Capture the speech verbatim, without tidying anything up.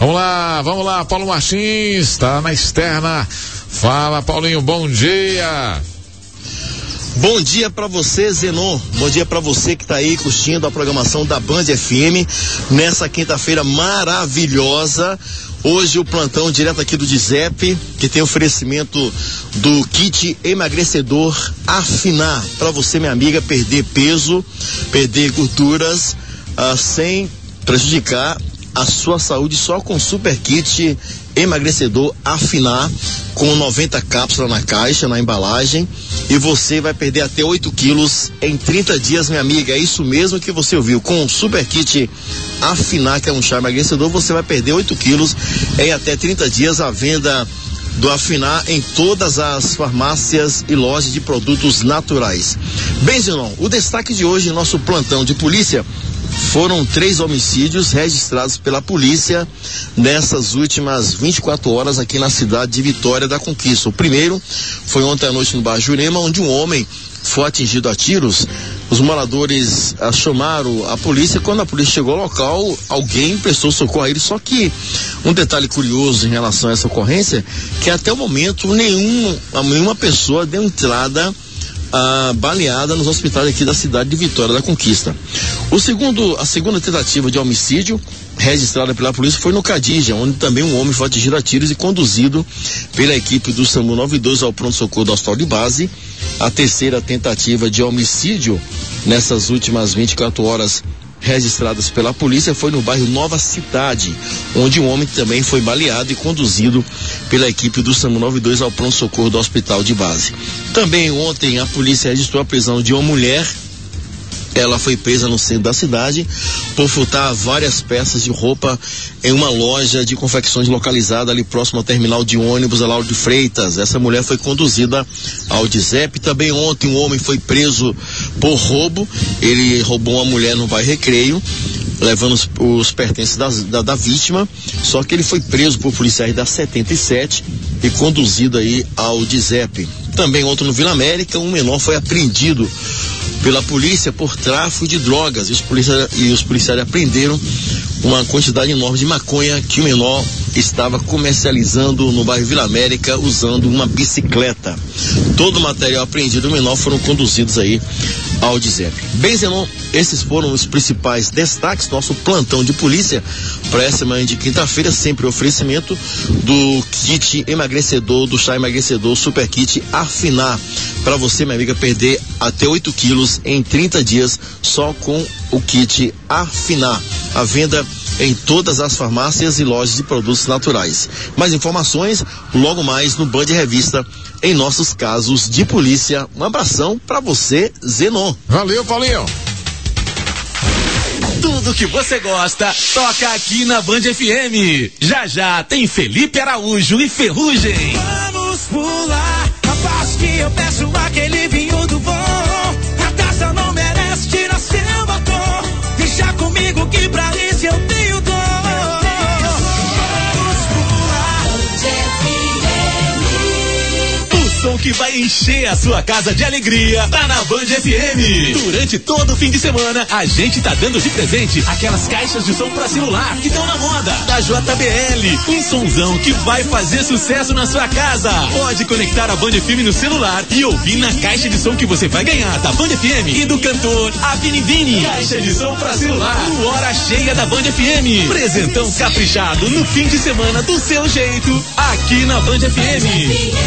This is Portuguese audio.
Vamos lá, vamos lá, Paulo Martins, tá na externa. Fala, Paulinho, bom dia. Bom dia pra você, Zenon. Bom dia pra você que tá aí curtindo a programação da Band F M nessa quinta-feira maravilhosa. Hoje o plantão direto aqui do Dizep, que tem oferecimento do kit emagrecedor Afinar, para você, minha amiga, perder peso, perder gorduras, uh, sem prejudicar a sua saúde, só com super kit emagrecedor Afinar, com noventa cápsulas na caixa, na embalagem, e você vai perder até oito quilos em trinta dias, minha amiga. É isso mesmo que você ouviu. Com o super kit Afinar, que é um chá emagrecedor, você vai perder oito quilos em até trinta dias. A venda do Afinar em todas as farmácias e lojas de produtos naturais. Bem, Zenon, o destaque de hoje, nosso plantão de polícia, foram três homicídios registrados pela polícia nessas últimas vinte e quatro horas aqui na cidade de Vitória da Conquista. O primeiro foi ontem à noite no bairro Jurema, onde um homem foi atingido a tiros. Os moradores ah, chamaram a polícia. Quando a polícia chegou ao local, alguém prestou socorro a ele. Só que um detalhe curioso em relação a essa ocorrência, que até o momento nenhum, nenhuma pessoa deu entrada Ah, baleada nos hospitais aqui da cidade de Vitória da Conquista. O segundo, a segunda tentativa de homicídio registrada pela polícia foi no Cadija, onde também um homem foi atingido a tiros e conduzido pela equipe do SAMU noventa e dois ao pronto-socorro do hospital de base. A terceira tentativa de homicídio nessas últimas vinte e quatro horas registradas pela polícia foi no bairro Nova Cidade, onde um homem também foi baleado e conduzido pela equipe do SAMU noventa e dois ao pronto-socorro do hospital de base. Também ontem a polícia registrou a prisão de uma mulher. Ela foi presa no centro da cidade por furtar várias peças de roupa em uma loja de confecções localizada ali próximo ao terminal de ônibus Lauro de Freitas. Essa mulher foi conduzida ao Dizep. Também ontem um homem foi preso por roubo. Ele roubou uma mulher no bairro Recreio, levando os, os pertences da, da, da vítima, só que ele foi preso por policiais da setenta e sete e conduzido aí ao Dizep. Também ontem no Vila América, um menor foi apreendido pela polícia por tráfico de drogas, e os policiais, e os policiais apreenderam uma quantidade enorme de maconha que o menor estava comercializando no bairro Vila América usando uma bicicleta. Todo o material apreendido do menor foram conduzidos aí ao Dizep. Bem, Zenon, esses foram os principais destaques, nosso plantão de polícia para essa manhã de quinta-feira, sempre oferecimento do kit emagrecedor, do chá emagrecedor Super Kit Afinar, para você, minha amiga, perder até oito quilos em trinta dias só com o kit Afinar. A venda em todas as farmácias e lojas de produtos naturais. Mais informações logo mais no Band Revista, em nossos casos de polícia. Um abração pra você, Zenon. Valeu, Paulinho. Tudo que você gosta, toca aqui na Band F M. Já já tem Felipe Araújo e Ferrugem. Vamos pular, aposto que eu peço aquele vinho do bom. A taça não merece tirar seu batom. Deixa comigo que pra isso eu tenho dor. Vamos pular, o som que vai encher a sua casa de alegria tá na Band F M. Durante todo o fim de semana, a gente tá dando de presente aquelas caixas de som pra celular que estão na moda. Da J B L, um sonzão que vai fazer sucesso na sua casa. Pode conectar a Band F M no celular e ouvir na caixa de som que você vai ganhar da Band F M e do cantor Avini Vini. Caixa de som pra celular, no Hora Cheia da Band F M. Presentão caprichado no fim de semana do seu jeito, aqui na Band F M.